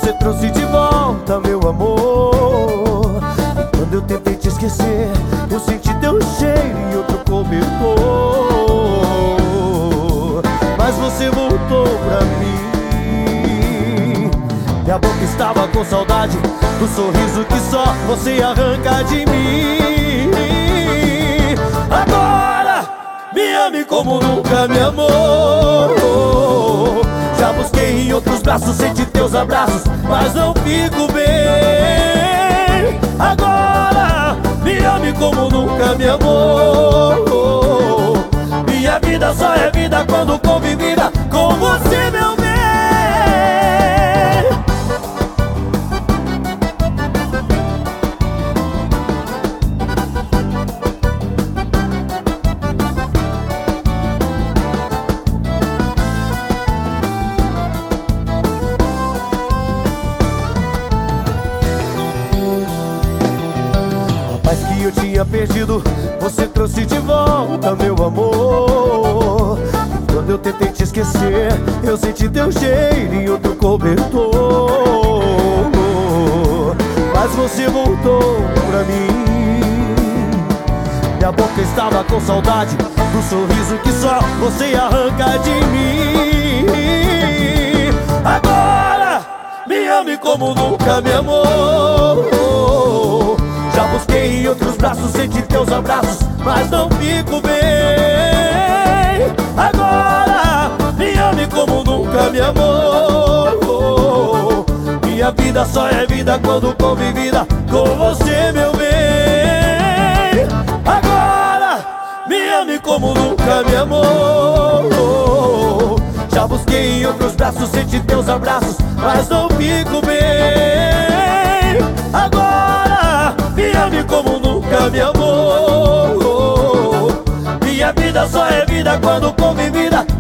você trouxe de volta meu amor. E quando eu tentei te esquecer, eu senti teu cheiro em outro cobertor. Mas você voltou pra mim. Minha boca estava com saudade do sorriso que só você arranca de mim. Agora me ame como nunca me amou. Já busquei em outros braços, senti teus abraços, mas não fico bem. Agora me ame como nunca me amou. Minha vida só é vida quando convivida com você, meu bem. Que eu tinha perdido, você trouxe de volta meu amor. E quando eu tentei te esquecer, eu senti teu cheiro em outro cobertor. Mas você voltou pra mim. Minha boca estava com saudade do sorriso que só você arranca de mim. Agora me ame como nunca me amou. Já busquei em outros braços, senti teus abraços, mas não fico bem. Agora me ame como nunca me amou. Minha vida só é vida quando convivida com você, meu bem. Agora me ame como nunca me amou. Já busquei em outros braços, senti teus abraços, mas não fico bem. Agora me ame como nunca me amou. Minha vida só é vida quando convivida